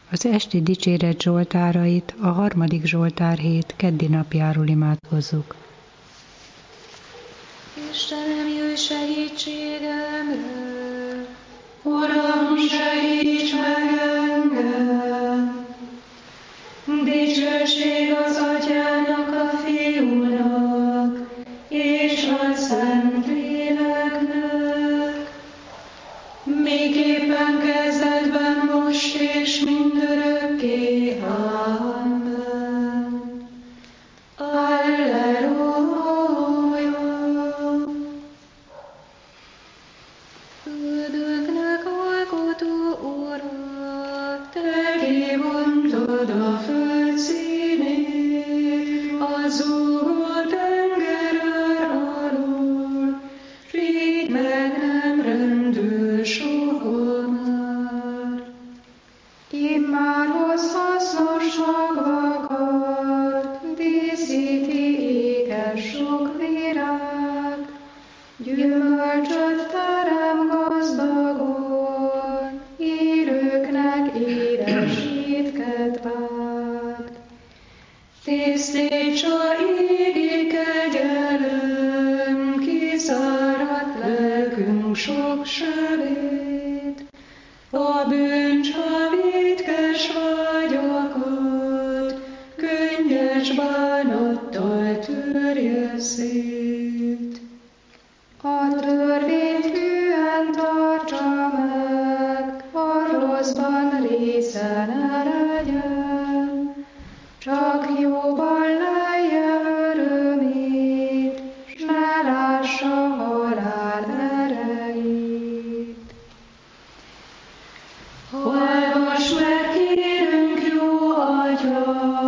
Az esti dicséret zsoltárait a 3. Zsoltárhét keddi napjáról imádkozzuk. Istenem, jöjj segítségemre! Uram, segíts meg engem! Dicsőség az Atyának, a Fiúnak, és a Szentléleknek, miképpen kezdetben, most és mindörökké. Amen. Alleluja! Földünknek alkotó Urat, te kibontod a föld színét, a zúgó tenger alól, s így meg nem rendül soha már. Immár hoz hasznos magvakat, díszíti éges sok virág, gyümölcsöt terem gazdagon, élőknek édes étket vág. Tisztítsa égi kegyelem, kiszáradt lelkünk sok sebét, a bűncsavítkes vágyakat könnyes bánattal törje szét. A törvényt hűen tartsa meg, a rosszban része ne legyen, csak jóban lelje örömét, s ne lássa halál erejét. Hallgass meg, kérünk, jó Atya,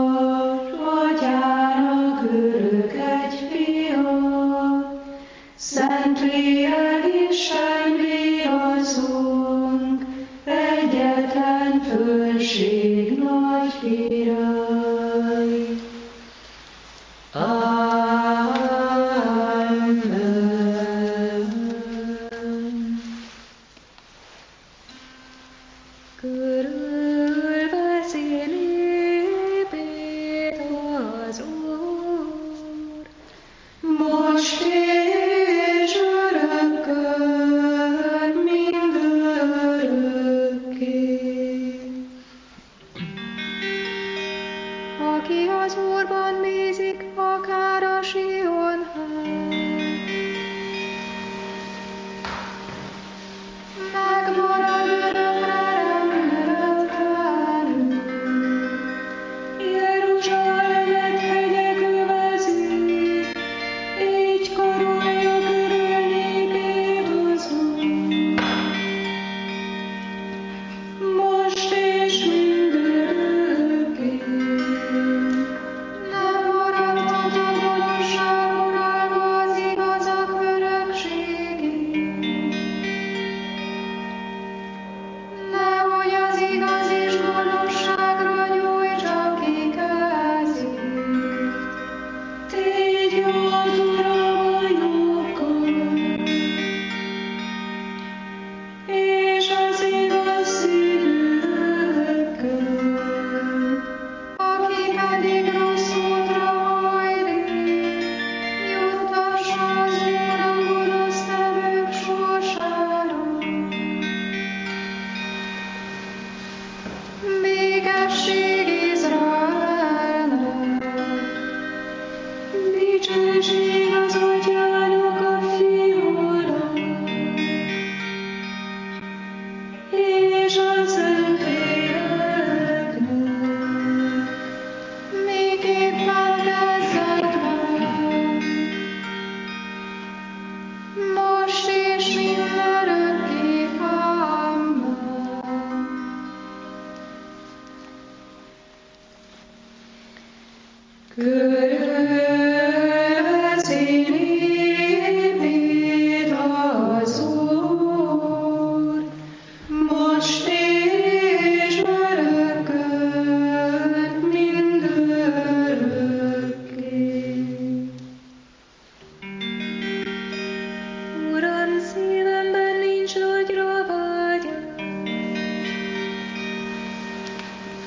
Atyának örök egy fia, Szentlélek Isten viaszunk, egyetlen fölség nagy király. Amen. Körülveszi népét az Úr, most és örökkön, mindörökké. Aki az Úrban bízik, akár a Sion-hegy, megmarad örökre rendületlenül. Jeruzsálemet hegyek övezik, így karolja körül népét az Úr. Most és mindörökké. Nem maradhat a gonoszság uralma az igazak örökségén. Nehogy az igaz és gonoszságra nyújtsa ki kezét. Tégy jót, Uram, anyókkal, és az igaz szívűekkel. Aki pedig rossz útra hajlik, juttassa az Úr a gonosztevők sorsára. Békesség Izraelnek, dicsőség az Atyának, a Fiúnak, és a Szentléleknek, miképpen kezdetben, most és mindörökké. Amen. Körülveszi népét az Úr, most és örökkön, mindörökké. Uram, szívemben nincs nagyra vágyás,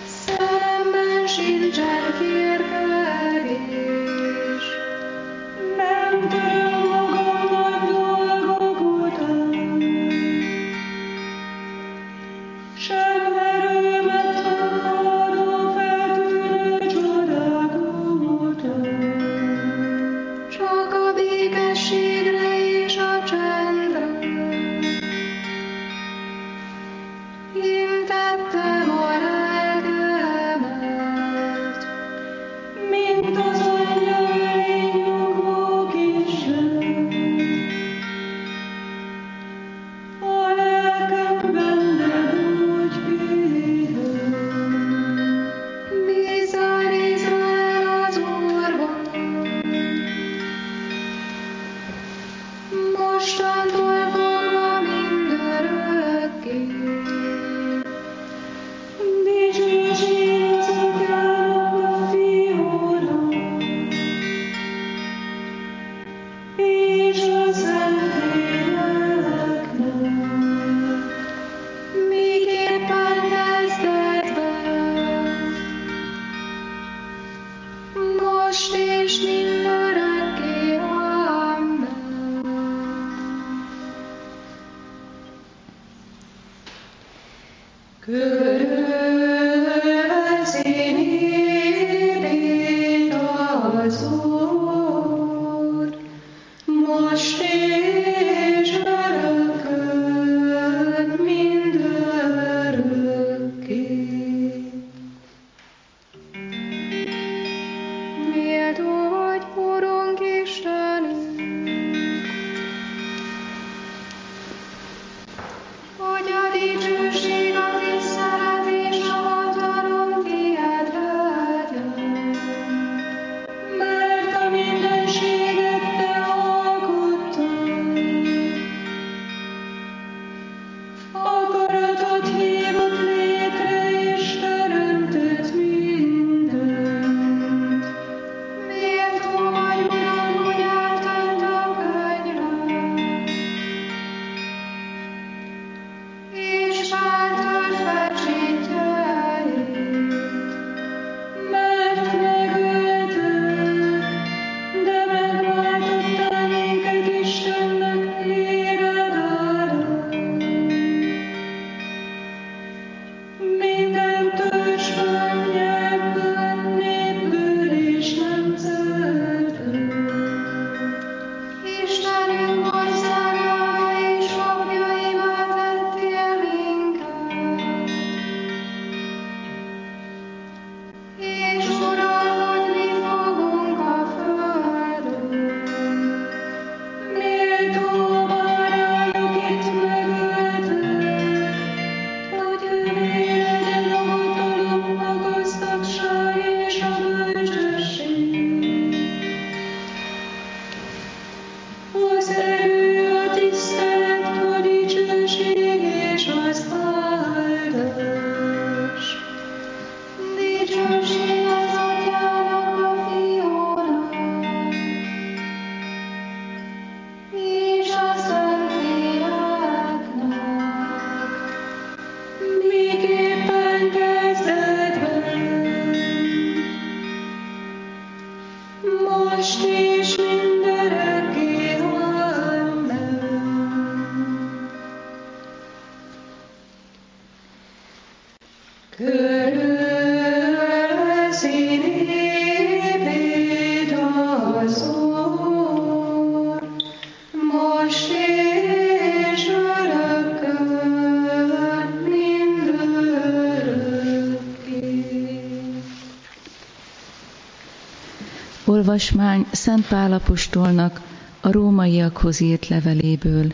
Olvasmány Szent Pál apostolnak a rómaiakhoz írt leveléből.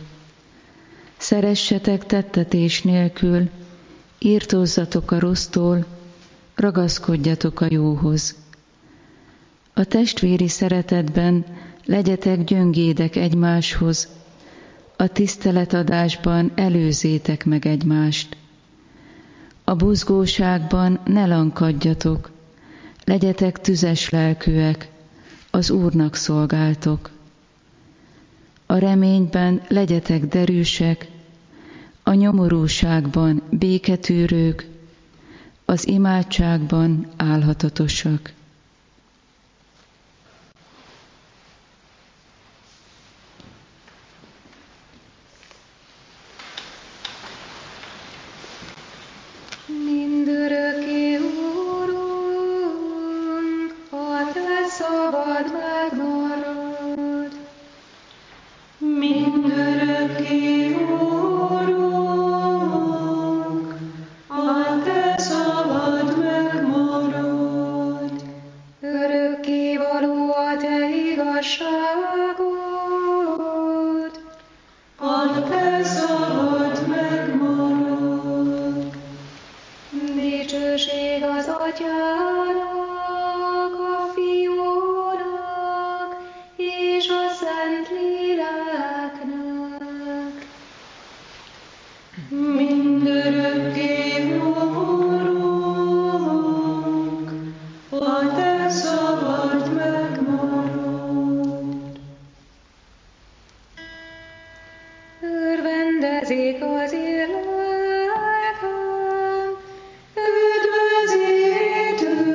Szeressetek tettetés nélkül, írtózzatok a rossztól, ragaszkodjatok a jóhoz. A testvéri szeretetben legyetek gyöngédek egymáshoz, a tiszteletadásban előzzétek meg egymást. A buzgóságban ne lankadjatok, legyetek tüzes lelkűek, az Úrnak szolgáltok. A reményben legyetek derűsek, a nyomorúságban béketűrők, az imádságban álhatatosak. Mindörökké, Úrunk, a Te szavad megmarad. Mindörökké, Úrunk, a Te szavad megmarad. Örökké való a Te igazságod, a Te szavad megmarad. Dicsőség az Atyának, a Fiúnak és a Szentléleknek. Mindörökké, Úrunk, a Te szavad megmarad. Örvendezik az élők, üdvözítő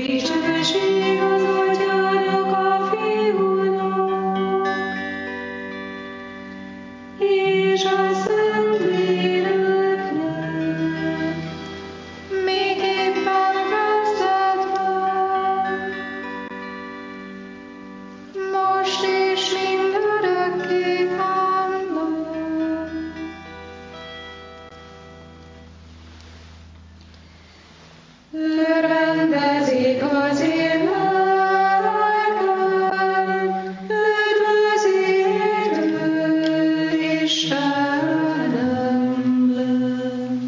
Dicsőség az Atyának, a Fiúnak, és a Szentléleknek, miképpen kezdetben, most és mindörökké. Amen. Örvendezik az én lelkem, üdvözi élő Istenemben.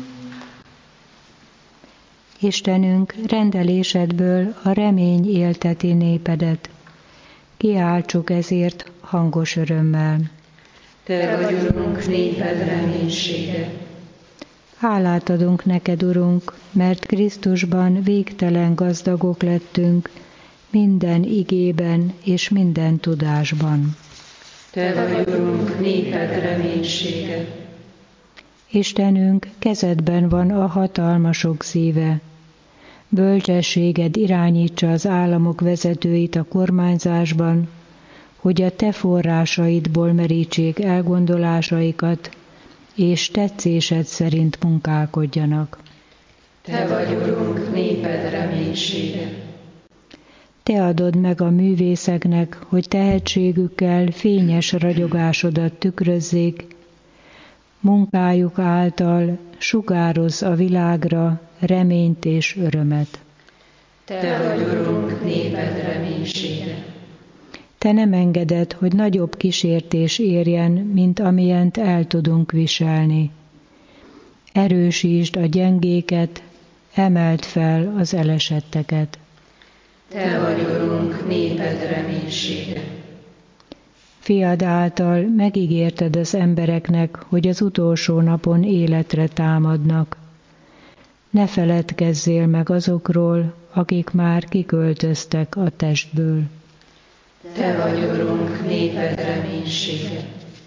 Istenünk, rendelésedből a remény élteti népedet. Kiáltsuk ezért hangos örömmel. Te vagy, Urunk, néped reménysége. Hálát adunk neked, Urunk, mert Krisztusban végtelen gazdagok lettünk, minden igében és minden tudásban. Te vagy, Urunk, néped reménysége. Istenünk, kezedben van a hatalmasok szíve. Bölcsességed irányítsa az államok vezetőit a kormányzásban, hogy a te forrásaidból merítsék elgondolásaikat, és tetszésed szerint munkálkodjanak. Te vagy, Urunk, néped reménysége. Te adod meg a művészeknek, hogy tehetségükkel fényes ragyogásodat tükrözzék, munkájuk által sugározz a világra reményt és örömet. Te vagy, Urunk, néped reménysége. Te nem engeded, hogy nagyobb kísértés érjen, mint amilyent el tudunk viselni. Erősítsd a gyengéket, emeld fel az elesetteket. Te vagy, Urunk, néped reménysége. Fiad által megígérted az embereknek, hogy az utolsó napon életre támadnak. Ne feledkezzél meg azokról, akik már kiköltöztek a testből. Te vagy, Urunk, néped reménysége.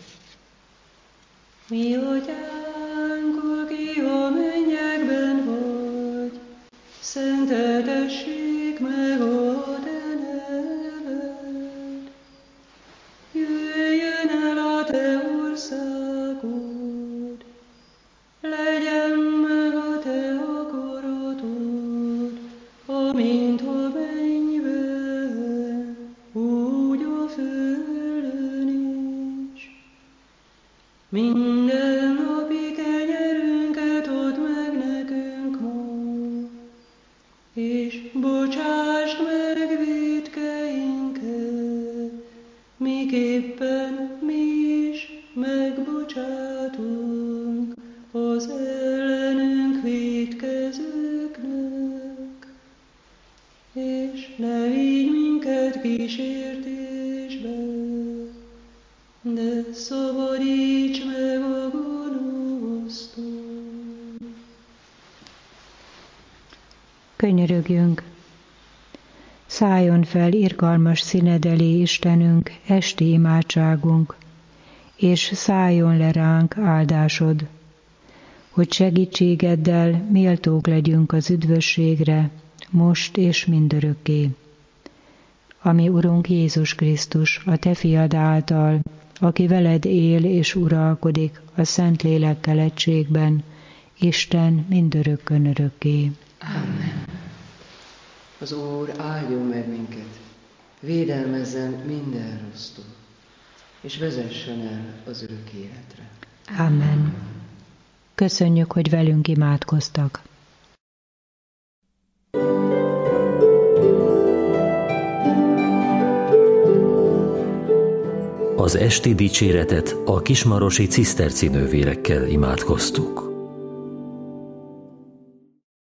Mi Atyánk, aki a mennyekben vagy, szenteltessék meg a te neved. Jöjjön el a te országod, legyen meg a te akaratod, amint a mennyben, úgy a földön is. Minden napi kenyerünket add meg nekünk ma, és bocsásd meg vétkeinket, miképpen mi is megbocsátunk az ellenünk vétkezőknek. És ne vigy minket kísértésbe, de szabadíts meg a gonosztól. Könyörögjünk! Szálljon fel irgalmas színed elé, Istenünk, esti imádságunk, és szálljon le ránk áldásod, hogy segítségeddel méltók legyünk az üdvösségre, most és mindörökké. Ami Urunk Jézus Krisztus, a te fiad által, aki veled él és uralkodik a Szentlélekkel egységben, Isten mindörökkön örökké. Amen. Az Úr áldjon meg minket, védelmezzen minden rossztól, és vezessen el az örök életre. Amen. Köszönjük, hogy velünk imádkoztak. Az esti dicséretet a kismarosi ciszterci nővérekkel imádkoztuk.